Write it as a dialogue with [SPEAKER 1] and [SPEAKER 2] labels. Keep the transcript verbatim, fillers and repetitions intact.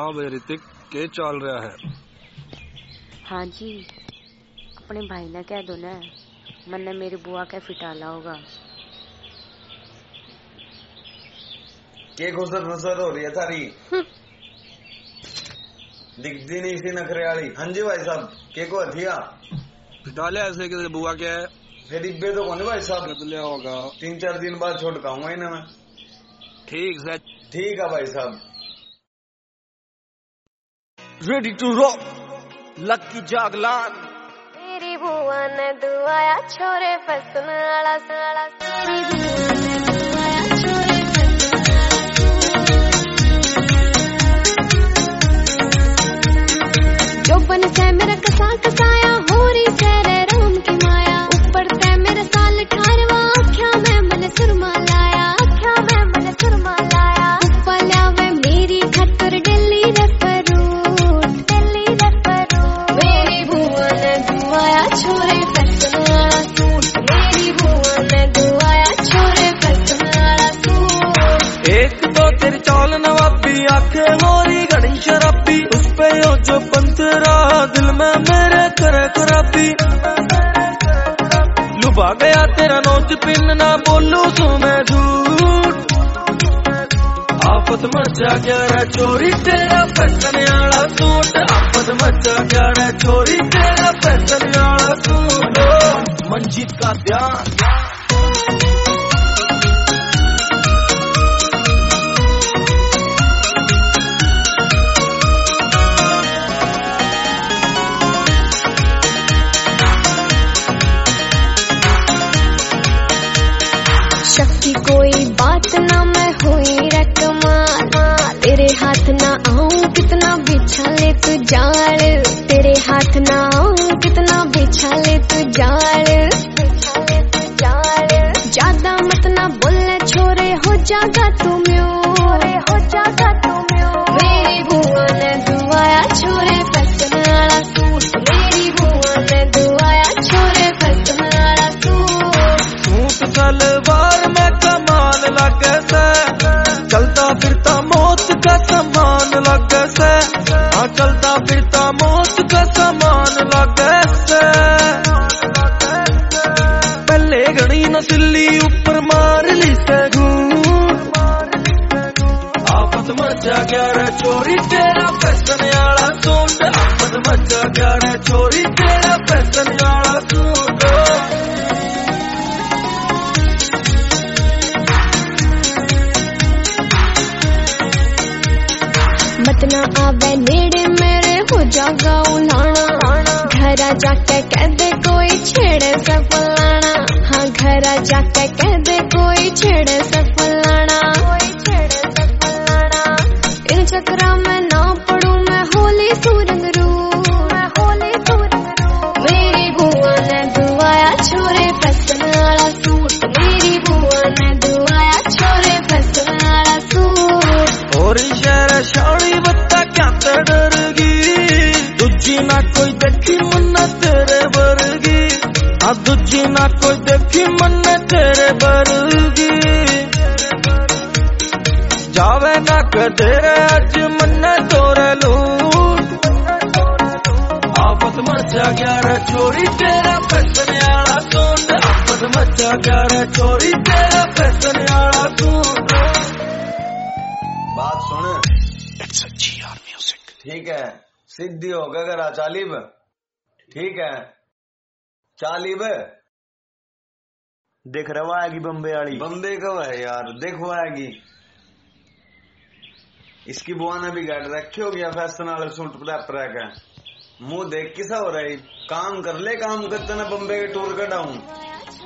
[SPEAKER 1] हाँ भाई ऋतिक, क्या चल रहा है?
[SPEAKER 2] हाँ जी, अपने भाई ने कह दो ना, मैंने मेरी बुआ का फिटाला होगा।
[SPEAKER 3] के घुसर घुसर हो रही है थारी? दिखती नहीं सी नखरे वाली। हाँ जी भाई साहब, के को हथिया
[SPEAKER 1] फिटाले ऐसे कि बुआ क्या है?
[SPEAKER 3] फिर इब्बे तो कौन भाई साहब?
[SPEAKER 1] बदलिया होगा।
[SPEAKER 3] तीन चार दिन बाद छोड़ खाऊंगा इन्हें मैं।
[SPEAKER 1] ठीक है
[SPEAKER 3] ठीक है भाई साहब।
[SPEAKER 4] Ready to rock, Lucky Jaglan.
[SPEAKER 5] मेरी बुआ ने दुआया छोरे फसन वाला साला। मेरी बुआ ने दुआया छोरे जो बन से मेरा कसा कसाया हो रही तेरे राम की माया। ऊपर से मेरा साल ठारवा आख्या में मन सुरमा लाया। आख्या में मन सुरमा लाया। ऊपर लावे मेरी खतर दिल्ली रे फरूट। दिल्ली रे फरूट। मेरी बुआ ने दुआया छोरे फसन वाला सूट। मेरी बुआ ने दुआया छोरे फसन वाला सूट।
[SPEAKER 4] एक तो तेरी चाल नवाबी, आंखें मोरी घड़ी शराबी। उस पे हो जो पंतरा, दिल में मेरे करे खराबी। लुभा गया तेरा नोच पिन, ना बोलू सो मैं झूठ। आफत मचा क्या रे चोरी तेरा फैशन वाला सूट। आफत मचा क्या रे चोरी तेरा फैशन वाला सूट। मंजीत का ध्यान।
[SPEAKER 5] शक्की कोई बात ना मैं हुई रकमाल। तेरे हाथ ना आऊं कितना बिछा ले तू जाल। तेरे हाथ ना आऊं कितना बिछा ले तू जाल। ज्यादा मत ना बोलने छोरे, हो जागा तू म्यूर। हो जागा तू म्यूर। मेरी बुआ ने दुआया छोरे फसन वाला सूट। मेरी बुआ ने दुआया छोरे फसन वाला सूट।
[SPEAKER 4] सूट सलवार में कमाल लगे से, चलता फिरता मौत का सामान लगे से। हाँ चलता फिरता मौत का सामान लगे से। पहले घड़ी नस्ली ऊपर मार ली से घूर। आफत मचा क्या रे चोरी तेरा फैशन वाला सूट। आफत मचा क्या रे चोरी तेरा फैशन वाला सूट।
[SPEAKER 5] मत ना आवे नेड़े मेरे, हो जागा उलाना। घरा जाके कह दे कोई छेड़े से फलाना। हाँ घरा जाके कह दे कोई छेड़े से फलाना। कोई छेड़े से फलाना। इन चक्रा में ना पड़ू मैं होली सूरंग रू। मैं होली सूरंग रू। मेरी बुआ ने दुआया छोरे फसन वाला सूट। मेरी बुआ ने दुआया छोरे फसन वाला सूट।
[SPEAKER 4] और शहर शानी बत्ता क्या डरगी, दूजी ना कोई देखी मन्ना तेरे वर्गी। हाँ दूजी ना कोई देखी मन्ना तेरे वर्गी। जावे ना कदेरे अज मन्ना तोरे लूट। आफत मचा गया रे चोरी तेरा फैशन वाला सूट। आफत मचा गया रे चोरी तेरा फैशन वाला सूट।
[SPEAKER 3] बात सुन,
[SPEAKER 4] It's a G R music.
[SPEAKER 3] ठीक है, सिद्धि हो गया चालीब। ठीक है चालीब।
[SPEAKER 6] देख रहा आएगी बम्बे वाली।
[SPEAKER 3] बम्बे कब है यार? देखो आएगी। इसकी बुआ ने भी गाड़ रखी हो गया फैशन वाले सूट पर का। मुंह देख किसा हो रहा है? काम कर ले, काम करते ना बम्बे के टूर कटाऊं।